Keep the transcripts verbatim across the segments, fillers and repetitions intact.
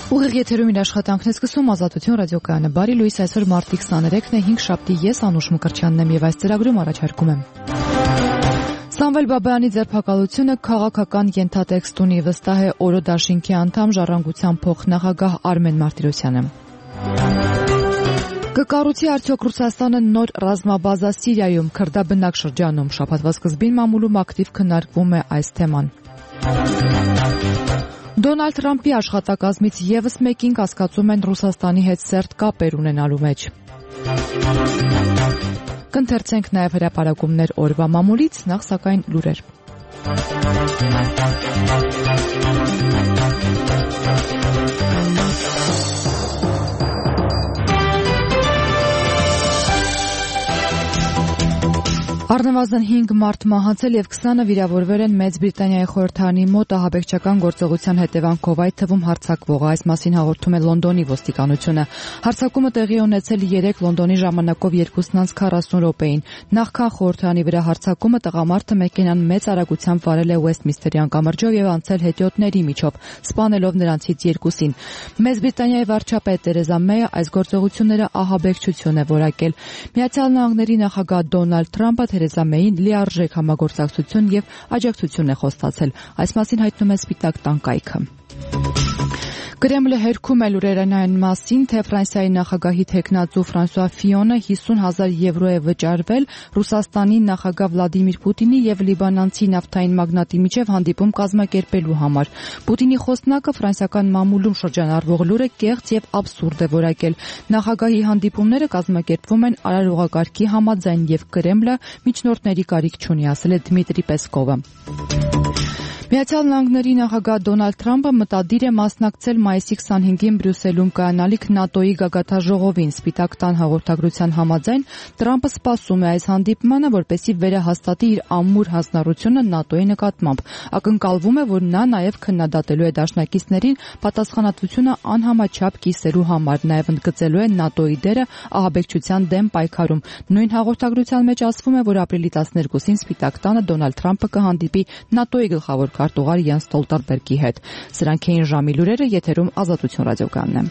Ուղիղ եթերում իր աշխատանքն է սկսում Ազատություն ռադիոկայանը։ Բարի լույս, այսօր մարտի քսաներեքն է, հինգ շաբթի, ես Անուշ Մկրտչյանն եմ եւ այս ծրագրում առաջարկում եմ Սամվել Բաբայանի ձերբակալությունը քաղաքական ենթատեքստ ունի, վստահ է Օրո դաշինքի անդամ Ժառանգության փոխնախագահ Արմեն Մարտիրոսյանը։ Կկառուցի արդյոք Ռուսաստանը նոր ռազմաբազա Սիրիայում, քրդաբնակ շրջանում, շաբաթվա սկզբին մամուլում ակտիվ քննարկվում է այս թեման։ Դոնալդ Թրամփի աշխատակազմից եւս մեկին կասկածում են Ռուսաստանի հետ սերտ կապեր ունենալու մեջ։ Կընթերցենք նաեւ հրապարակումներ օրվա մամուլից, նախ սակայն լուրեր։ Առնվազն հինգ մարդ մահացել եւ քսանը վիրավորվել են Մեծ Բրիտանիայի խորհրդարանի մոտ ահաբեկչական գործողության հետևանքով, այդ թվում հարձակվողը, այս մասին հաղորդում է Լոնդոնի ոստիկանությունը։ Հարձակումը տեղի ունեցել երեկ Լոնդոնի ժամանակով երկուսն անց քառասուն րոպեին։ Նախքան խորհրդարանի վրա հարձակումը տղամարդը մեքենան մեծ արագությամբ վարել է Ուեստմինստերյան կամրջով եւ անցել հետիոտների միջով, սպանելով նրանցից երկուսին։ Մեծ Բրիտանիայի վարչապետ Թերեզա Մեյը այս գործողությունները ահաբեկչություն է որակել։ Միացյալ Նահանգների նախագահ Դոնալդ Թրամփը Թերեզա Մեյին լիարժեք համագործակցություն եւ աջակցություն է խոստացել։ Այս մասին հայտնում է Սպիտակ տան կայքը։ Կրեմլը հերքում է լուրերն այն մասին, թե Ֆրանսիայի նախագահի թեկնածու Ֆրանսուଆ Ֆիոնը հիսուն հազար եվրո է վճարվել Ռուսաստանի նախագահ Վլադիմիր Պուտինի եւ լիբանանցի նավթային մագնատի միջև հանդիպում կազմակերպելու համար։ Պուտինի խոսնակը ֆրանսիական մամուլում շրջանառվող լուրը կեղծ եւ աբսուրդ է որակել։ Նախագահի հանդիպումները կազմակերպվում են արարողակարգի համաձայն եւ Կրեմլը միջնորդների կարիք չունի, ասել է Դմիտրի Պեսկովը։ Միացյալ Նահանգների նախագահ Դոնալդ Թրամփը մտադիր է մասնակցել մայիսի քսանհինգին Բրյուսելում կայանալիք ՆԱՏՕ-ի գագաթաժողովին։ Սպիտակ տան հաղորդագրության համաձայն Թրամփը սպասում է այս հանդիպմանը, որպեսզի վերահաստատի իր ամուր հանձնառությունը ՆԱՏՕ-ի նկատմամբ։ Ակնկալվում է, որ նա նաև քննադատելու է դաշնակիցներին պատասխանատվությունը անհամաչափ կիսելու համար, նաև ընդգծելու է ՆԱՏՕ-ի դերը ահաբեկչության դեմ պայքարում։ Նույն հաղորդագրության մեջ ասվում է, որ ապրիլի տասներկուսին Սպիտակ տանը Դոնալդ Թրամփը կհանդիպի ՆԱՏՕ-ի գլխավոր քարտուղար Յանս Ստոլտենբերգի հետ։ Սրանք էին ժամի լուրերը, եթերում Ազատություն ռադիոկայանն է։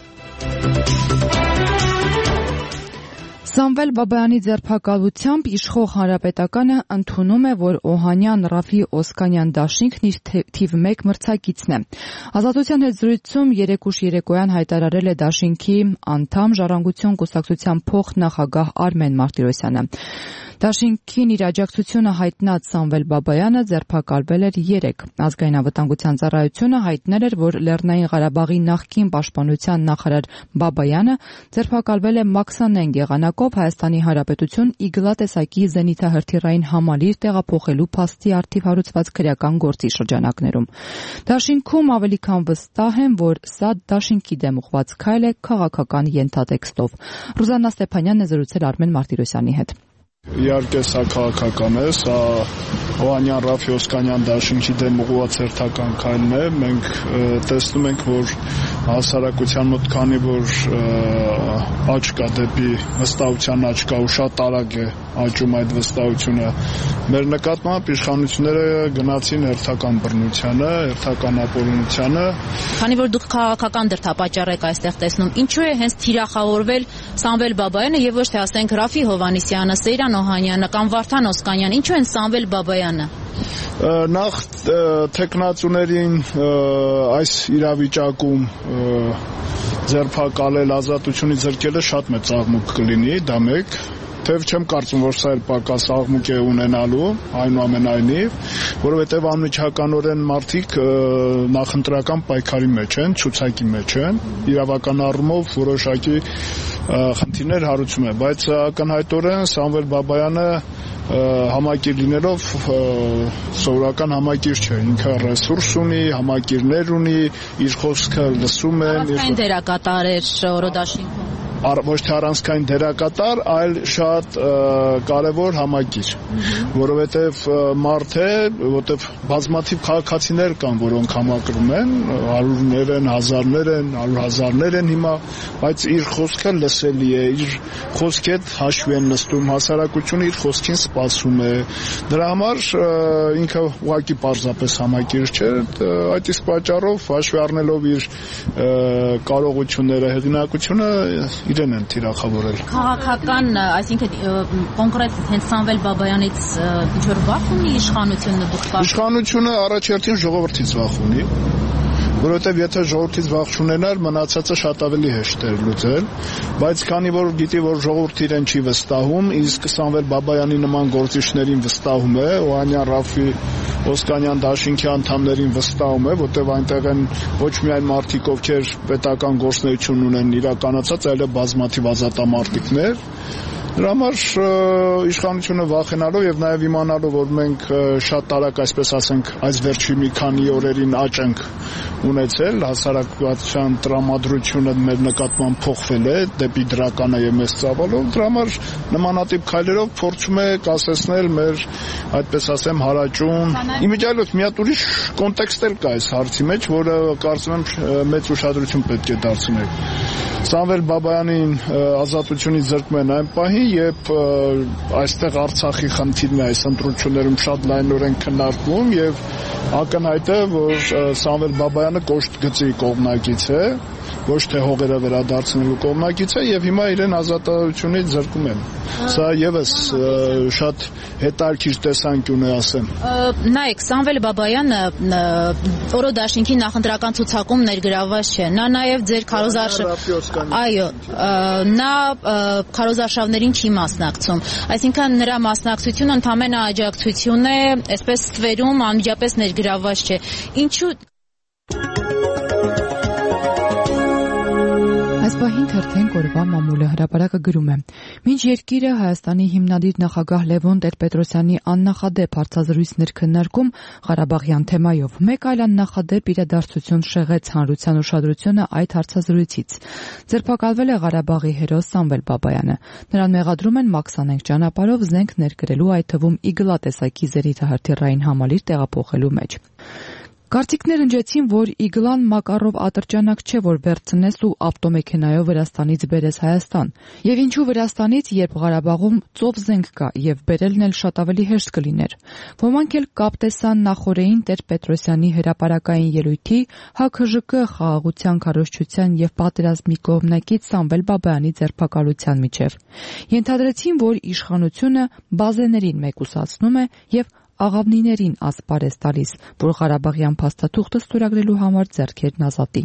Սամվել Բաբայանի ձերբակալությամբ իշխող հանրապետականը ընդունում է, որ Օհանյան Ռաֆի Օսկանյան դաշինքն իր թիվ մեկ մրցակիցն է։ Ազատության հետ զրույցում երեկուշ երեկոյան հայտարարել է դաշինքի անդամ Ժառանգություն կուսակցության փոխնախագահ Արմեն Մարտիրոսյանը։ Դաշինքին իր աջակցությունը հայտնած Սամվել Բաբայանը ձերբակալվել էր երեկ։ Ազգային անվտանգության ծառայությունը հայտնել էր, որ Լեռնային Ղարաբաղի նախկին պաշտպանության նախարար Բաբայանը ձերբակալվել է մաքսանենգ եղանակով Հայաստանի Հանրապետություն Իգլա տեսակի զենիթահրթիռային համալիր տեղափոխելու փաստի առթիվ հարուցված քրեական գործի շրջանակներում։ Դաշինքում ավելի քան վստահ են, որ սա դաշինքի դեմ ուղղված քայլ է քաղաքական ենթատեքստով։ Ռուզաննա Ստեփանյանն է զրուցել Արմեն Մարտիրոսյանի հետ։ Իհարկե սա քաղաքական է, սա Օհանյան Ռաֆի Օսկանյան դաշինքի դեմ ուղղված հերթական քայլն է։ Մենք տեսնում ենք, որ հասարակության մոտ քանի որ աճ կա դեպի վստահության աճ կա ու շատ արագ է աճում այդ վստահությունը, մեր նկատմամբ իշխանությունները գնացին հերթական բռնությանը, հերթական ապօրինությանը։ Քանի որ դուք քաղաքական դրդապատճառ եք այստեղ տեսնում, ինչու է հենց թիրախավորվել Սամվել Բաբայանը եւ ոչ թե ասենք Ռաֆի Հովհաննիսյանը, Սեյրան Օհանյանը կամ Վարդան Օսկանյանը, ինչու են Սամվել Բաբայանը։ Նախ թեկնածուներին այս իրավիճակում ձերբակալել, ազատությունից զրկելը շատ մեծ աղմուկ կլինի, դա մեկ։ Թեև չեմ կարծում, որ սա էլ պակաս աղմուկ է ունենալու, այնուամենայնիվ, որովհետև անմիջականորեն մարդիկ նախընտրական պայքարի մեջ են, ցուցակի մեջ են, իրավական առումով որոշակի խնդիրներ հարուցում են, բայց ակնհայտորեն Սամվել Բաբայանը համակիր լինելով սովորական համակիր չէ, ինքը ռեսուրս ունի, համակիրներ ունի, իր խոսքը լսում են։ Առանցքային դերակատար էր Օրո դաշինքում։ ոչ թե առանցքային դերակատար, այլ շատ կարևոր համակիր, որովհետև մարդ է, որովհետև բազմաթիվ քաղաքացիներ կան, որոնք համակրում են, հարյուրներ են, հազարներ են, հարյուր հազարներ են հիմա, բայց իր խոսքը լսելի է, իր խոսքի հետ հաշվի են նստում, հասարակությունը իր խոսքին սպասում է։ Դրա համար ինքը ուղղակի պարզապես համակիր չէ, այդ իսկ պատճառով հաշվի առնելով իր կարողությունները, հեղինակությունը իրեն են թիրախավորել։ Քաղաքական, այսինքն կոնկրետ հենց Սամվել Բաբայանից ինչ-որ վախ ունի իշխանությունը դուք պատմում։ Իշխանությունը առաջերտին ժողովրդից վախ ունի, որովհետև եթե ժողովրդից վախ չունենար, մնացածը շատ ավելի հեշտ էր լուծել, բայց քանի որ գիտի, որ ժողովուրդը իրեն չի վստահում, իսկ Սամվել Բաբայանի նման գործիչներին վստահում է, Օհանյան, Ռաֆի, Օսկանյան դաշինքի անդամներին վստահում է, որտեղ այնտեղ են ոչ միայն մարդիկ, ովքեր պետական գործունեություն ունեն իրականացած, այլև բազմաթիվ ազատամարտիկներ։ Դրա համար իշխանությունը վախենալով եւ նաեւ իմանալով, որ մենք շատ տարակ, այսպես ասենք, այս վերջին մի քանի օրերին աճ ենք ունեցել, հասարակության տրամադրությունը մեր նկատմամբ փոխվել է դեպի դրականը եւ մեծ ծավալով, դրա համար նմանատիպ քայլերով փորձում է կասեցնել մեր, այդպես ասեմ, հարաճուն։ Իմիջիայլոց մի հատ ուրիշ կոնտեքստ էլ կա այս հարցի մեջ, որը կարծում եմ մեծ ուշադրություն պետք է դարձնել։ Սամվել Բաբայանին ազատությունից զրկում այն պահին, երբ այստեղ Արցախի խնդիրն է այս ընտրություններում շատ լայնորեն քննարկվում եւ ակնհայտ է, որ Սամվել Բաբայանը կոշտ գծի կողմնակից է, ոչ թե հողերը վերադարձնելու կողմնակից է եւ հիմա իրեն ազատությունից զրկում են։ Սա եւս շատ հետաքրքիր տեսանկյուն է, ասեմ։ Նայեք, Սամվել Բաբայանը Օրո դաշինքի նախընտրական ցուցակում ներգրավված չէ։ Նա նաեւ ձեր քարոզարշավ Այո, նա քարոզարշավներին չի մասնակցում։ Այսինքն նրա մասնակցությունը ընդամենը աջակցություն է, այսպես ստվերում անմիջապես ներգրավված չէ։ Ինչու Այս պահին թերթենք օրվա մամուլը հրապարակը գրում է. Մինչ երկիրը Հայաստանի հիմնադիր նախագահ Լևոն Տեր-Պետրոսյանի աննախադեպ հարցազրույցներ քննարկում Ղարաբաղյան թեմայով, մեկ այլ աննախադեպ իրադարձություն շեղեց հանրության ուշադրությունը այդ հարցազրույցից։ Ձերբակալվել է Ղարաբաղի հերոս Սամվել Բաբայանը։ Նրան մեղադրում են մաքսանենգ ճանապարհով զենք ներկրելու, այդ թվում իգլա տեսակի զերիթահրթիռային համալիր տեղափոխելու մեջ։ Կարծիքներ ընջեցին, որ իգլան Մակարով ատրճանակ չէ, որ վերցնես ու ավտոմեքենայով Վրաստանից բերես Հայաստան։ Եվ ինչու Վրաստանից, երբ Ղարաբաղում ծով զենք կա եւ բերելն էլ շատ ավելի հեշտ կլիներ։ Ոմանք էլ կապ տեսան նախորդային Տեր-Պետրոսյանի հրապարակային ելույթի ՀՔԺԿ խաղաղության քարոզչության եւ պատերազմի կողմնակից Սամվել Բաբայանի ձերբակալության միջև։ Ենթադրեցին, որ իշխանությունը բազեներին մեկուսացնում է եւ աղավնիներին ասպարեզ տալիս, որ Ղարաբաղյան փաստաթուղթը ստորագրելու համար ձեռքերն ազատի։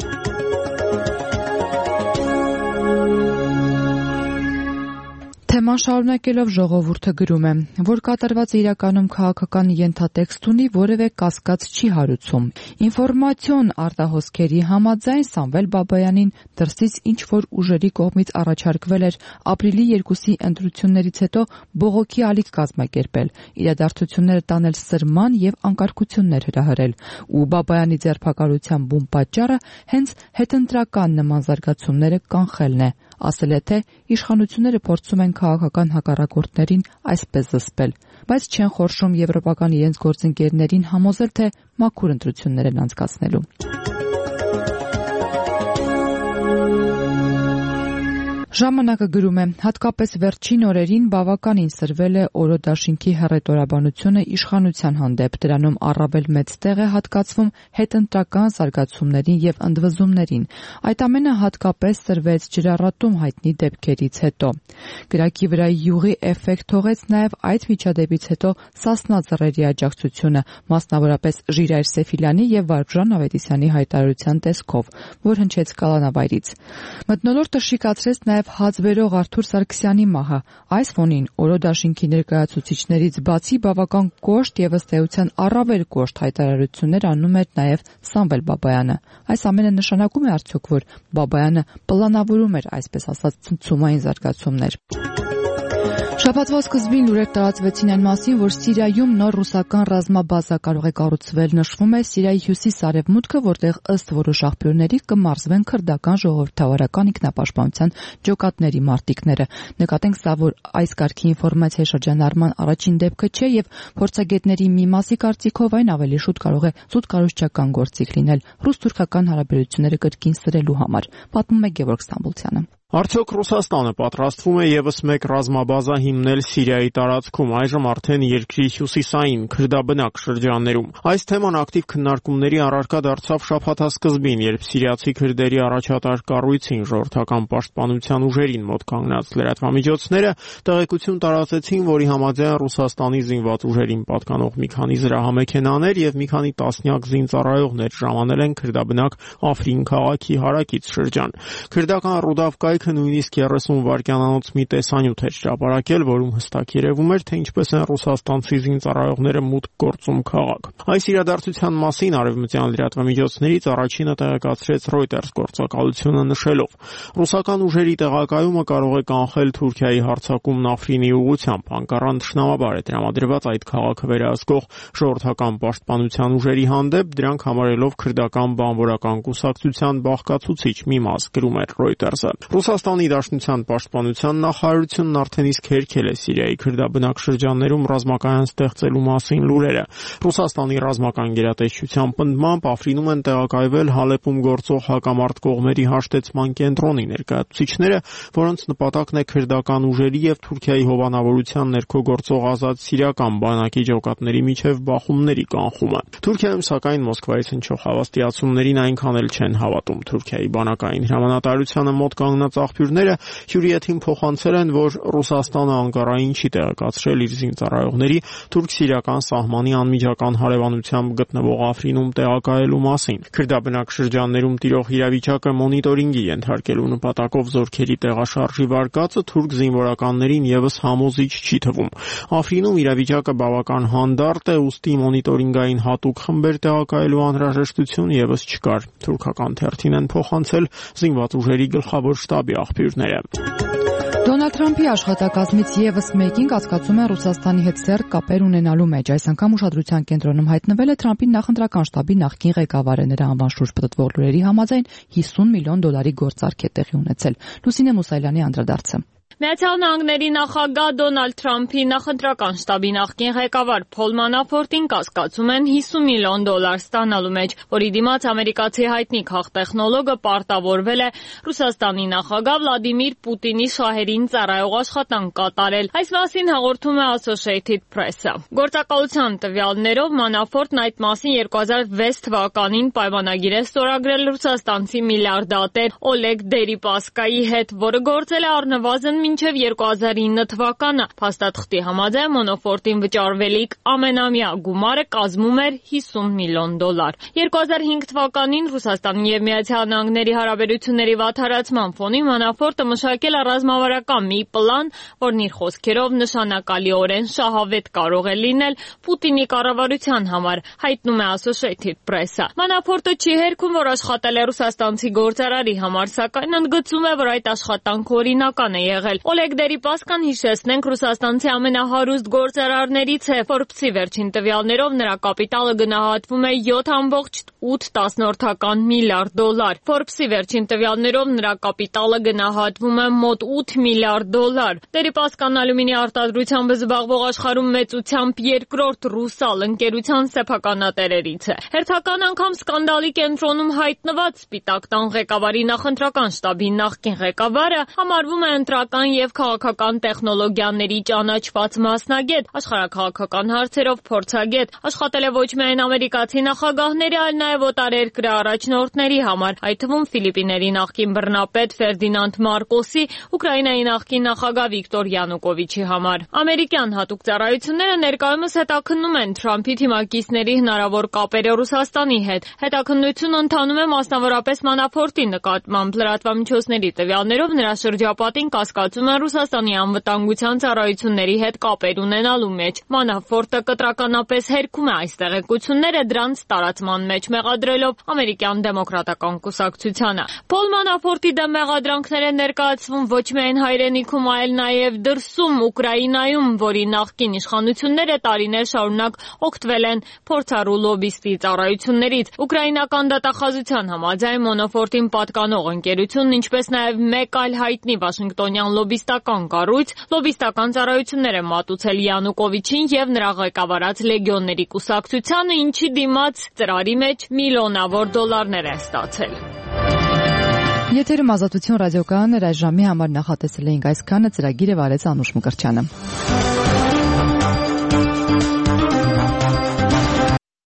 Թեման շարունակելով ժողովուրդը գրում է, որ կատարվածը իրականում քաղաքական ենթատեքստ ունի, որևէ կասկած չի հարուցում։ Ինֆորմացիոն արտահոսքերի համաձայն Սամվել Բաբայանին դրսից ինչ-որ ուժերի կողմից առաջարկվել էր ապրիլի երկուսի ընտրություններից հետո բողոքի ալիք կազմակերպել, իրադարձությունները տանել սրման եւ անկարգություններ հրահրել, ու Բաբայանի ձերբակալության բուն պատճառը հենց հետընտրական նման զարգացումները կանխելն է, ասել է, թե իշխանությունները փորձում են քաղաքական հակառակորդներին այսպես զսպել, բայց չեն խորշում եվրոպական իրենց գործընկերներին համոզել, թե մաքուր ընտրություններ են անցկացնելու։ Ժամանակը գրում է, հատկապես վերջին օրերին բավականին սրվել է Օրո դաշինքի հռետորաբանությունը իշխանության հանդեպ, դրանում առավել մեծ տեղ է հատկացվում հետընտրական զարգացումներին եւ ընդվզումներին։ Այդ ամենը հատկապես սրվեց ջրառատում հայտնի դեպքերից հետո։ Գրակի վրա յուղի էֆեկտ թողեց նաեւ այդ միջադեպից հետո Սասնա ծռերի աջակցությունը, մասնավորապես Ժիրայր Սեֆիլյանի եւ Վարդժան Ավետիսյանի հայտարարության տեսքով, որ հնչեց կալանավայրից։ Մթնոլորտը շիկացրեց նաեւ հազվերող Արթուր Սարգսյանի մահը։ Այս ֆոնին Օրո դաշինքի ներկայացուցիչներից բացի բավական կոշտ եւ ըստ էության առավել կոշտ հայտարարություններ անում էր նաեւ Սամվել Բաբայանը։ Այս ամենը նշանակում է արդյոք, որ Բաբայանը պլանավորում էր, այսպես ասած, ցնցումային զարգացումներ։ Շաբաթվա սկզբին լուրեր տարածվեցին այն մասին, որ Սիրիայում նոր ռուսական ռազմաբազա կարող է կառուցվել։ Նշվում է Սիրիայի հյուսիս-արևմուտքը, որտեղ ըստ որոշ աղբյուրների կմարզվեն քրդական ժողովրդավարական ինքնապաշտպանության ջոկատների մարտիկները։ Նկատենք սա, որ այս կարգի ինֆորմացիայի շրջանառման առաջին դեպքը չէ եւ փորձագետների մի մասի կարծիքով այն ավելի շուտ կարող է զուտկարոշչական գործիք լինել ռուս-թուրքական հարաբերությունները կրկին սրելու համար, պատմում է Գևորգ Ստամբուլցյանը։ Արդյոք Ռուսաստանը պատրաստվում է եւս մեկ ռազմաբազա հիմնել Սիրիայի տարածքում, այժմ արդեն երկրի հյուսիսային քրդաբնակ շրջաններում։ Այս թեման ակտիվ քննարկումների առարկա դարձավ շաբաթասկզբին, երբ սիրիացի քրդերի առաջատար կառույցին ժողովրդական պաշտպանության ուժերին մոտ կանգնած լրատվամիջոցները տեղեկություն տարածեցին, որի համաձայն Ռուսաստանի զինված ուժերին պատկանող մի քանի զրահամեքենաներ եւ մի քանի տասնյակ զինծառայողներ ժամանել են քրդաբնակ Աֆրին քաղաքի հարակից շրջան։ Քրդական Ռուդավկայի նույնիսկ երեսուն վայրկյանանոց մի տեսանյութ էր հրապարակել, որում հստակ երևում էր, թե ինչպես են ռուսաստանցի զինծառայողները մուտք գործում քաղաք։ Այս իրադարձության մասին արևմտյան լրատվամիջոցներից առաջինը տեղեկացրեց Reuters գործակալությունը նշելով. ռուսական ուժերի տեղակայումը կարող է կանխել Թուրքիայի հարձակումն Աֆրինի ուղղությամբ, անկառան թշնամաբար է տրամադրված այդ քաղաքը վերահսկող ժողովրդական պաշտպանության ուժերի հանդեպ, դրանք համարելով քրդական բանվորական կուսակցության բաղկացուցիչ մի մաս, գրում էր Reuters-ը։ Ռուսաստանի Դաշնության պաշտպանության նախարարությունն արդեն իսկ հերքել է Սիրիայի քրդաբնակ շրջաններում ռազմակայան ստեղծելու մասին լուրերը։ Ռուսաստանի ռազմական գերատեսչության պնդմամբ Աֆրինում են տեղակայվել Հալեպում գործող հակամարտ կողմերի հաշտեցման կենտրոնի ներկայացուցիչները, որոնց նպատակն է քրդական ուժերի եւ Թուրքիայի հովանավորության ներքո գործող ազատ սիրիական բանակի ջոկատների միջև բախումների կանխումը։ Թուրքիայում սակայն Մոսկվայից հնչող հավաստիացումներին այնքան էլ չեն հավատում Թուրքիայի բանակային հրամանատարությանը մոտ կանգնած աղբյուրները հյուրիեթին փոխանցել են, որ Ռուսաստանը Անկարային չի տեղեկացրել իր զինծառայողների թուրք-սիրիական սահմանի անմիջական հարևանությամբ գտնվող Աֆրինում տեղակայելու մասին։ Քրդաբնակ շրջաններում տիրող իրավիճակը մոնիտորինգի ենթարկելու նպատակով զորքերի տեղաշարժի վարկածը թուրք զինվորականներին եւս համոզիչ չի թվում։ Աֆրինում իրավիճակը բավական հանդարտ է, ուստի մոնիտորինգային հատուկ խմբեր տեղակայելու անհրաժեշտություն եւս չկար։ Թուրքական թերթին են փոխանցել զինված ուժերի գլխավոր շտաբի աղբյուրները։ Դոնալդ Թրամփի աշխատակազմից եւս մեկին կասկածում են Ռուսաստանի հետ սերտ կապեր ունենալու մեջ։ Այս անգամ ուշադրության կենտրոնում հայտնվել է Թրամփի նախընտրական շտաբի նախկին ղեկավարը։ Նրա անվան շուրջ պտտվող լուրերի համաձայն հիսուն միլիոն դոլարի գործարք է տեղի ունեցել։ Լուսինե Մուսայելյանի անդրադարձը։ Միացյալ Նահանգների նախագահ Դոնալդ Թրամփի նախընտրական շտաբի նախկին ղեկավար Փոլ Մանաֆորտին կասկածում են հիսուն միլիոն դոլար ստանալու մեջ, որի դիմաց ամերիկացի հայտնի քաղտեխնոլոգը պարտավորվել է Ռուսաստանի նախագահ Վլադիմիր Պուտինի շահերին ծառայող աշխատանք կատարել։ Այս մասին հաղորդում է Associated Press-ը։ Գործակալության տվյալներով Մանաֆորտն այդ մասին երկու հազար վեց թվականին պայմանագիր է ստորագրել ռուսաստանցի միլիարդատեր Օլեգ Դերիպասկայի հետ, որը գործել է առնվազն մինչև երկու հազար ինը թվականը։ Փաստաթղթի համաձայն Մանաֆորտին վճարվելիք ամենամյա գումարը կազմում էր հիսուն միլիոն դոլար։ երկու հազար հինգ թվականին Ռուսաստանի եւ Միացյալ Նահանգների հարաբերությունների վատթարացման ֆոնին Մանաֆորտը մշակել է ռազմավարական մի պլան, որն իր խոսքերով նշանակալիորեն շահավետ կարող է լինել Պուտինի կառավարության համար, հայտնում է Associated Press-ը։ Մանաֆորտը չի հերքում, որ աշխատել է ռուսաստանցի գործարարի համար, սակայն ընդգծում է, որ այդ աշխատանքը օրինական է եղել։ Օլեգ Դերիպասկան, հիշեցնենք, ռուսաստանցի ամենահարուստ գործարարներից է։ Forbes-ի վերջին տվյալներով նրա կապիտալը գնահատվում է յոթ կoma ութ միլիարդ դոլար։ Forbes-ի վերջին տվյալներով նրա կապիտալը գնահատվում է մոտ ութ միլիարդ դոլար։ Դերիպասկան ալյումինի արտադրությամբ զբաղվող աշխարհում մեծությամբ երկրորդ ռուսալ ընկերության սեփականատերերից է։ Հերթական անգամ սկանդալի կենտրոնում հայտնված Սպիտակ տան ղեկավարի նախընտրական շտաբի նախկին ղեկավարը համարվում է ընտրական եւ քաղաքական տեխնոլոգիաների ճանաչված մասնագետ, աշխարհաքաղաքական հարցերով փորձագետ, աշխատել է ոչ միայն ամերիկացի նախագահների, այլ նաեւ օտարերկրյա առաջնորդների համար, այդ թվում Ֆիլիպիների նախկին բռնապետ Ֆերդինանդ Մարկոսի, Ուկրաինայի նախկին նախագահ Վիկտոր Յանուկովիչի համար։ Ամերիկյան հատուկ ծառայությունները ներկայումս հետաքննում են Թրամփի թիմակիցների հնարավոր կապերը Ռուսաստանի հետ։ Հետաքննությունը ընթանում է մասնավորապես Մանաֆորտի նկատմամբ։ Լրատվամիջոցների տվյալներով նրա շրջապատին կասկածում մտածում են Ռուսաստանի անվտանգության ծառայությունների հետ կապեր ունենալու մեջ։ Մանաֆորտը կտրականապես հերքում է այս տեղեկությունները դրանց տարածման մեջ մեղադրելով ամերիկյան դեմոկրատական կուսակցությանը։ Փոլ Մանաֆորտի դեմ մեղադրանքներ են ներկայացվում ոչ միայն հայրենիքում, այլ նաև դրսում Ուկրաինայում, որի նախկին իշխանությունները տարիներ շարունակ օգտվել են փորձառու լոբիստի ծառայություններից։ Ուկրաինական դատախազության համաձայն Մանաֆորտին պատկանող ընկերությունն, ինչպես նաև մեկ այլ հայտնի վաշինգտոնյան լոբիստական կառույց, լոբիստական ծառայություններ են մատուցել Յանուկովիչին եւ նրա ղեկավարած լեգիոնների կուսակցությանը, ինչի դիմաց ծրարի մեջ միլիոնավոր դոլարներ են ստացել։ Եթերում Ազատություն ռադիոկայանն էր, այս ժամի համար նախատեսել էինք այսքանը, ծրագիրը վարեց Անուշ Մկրտչյանը։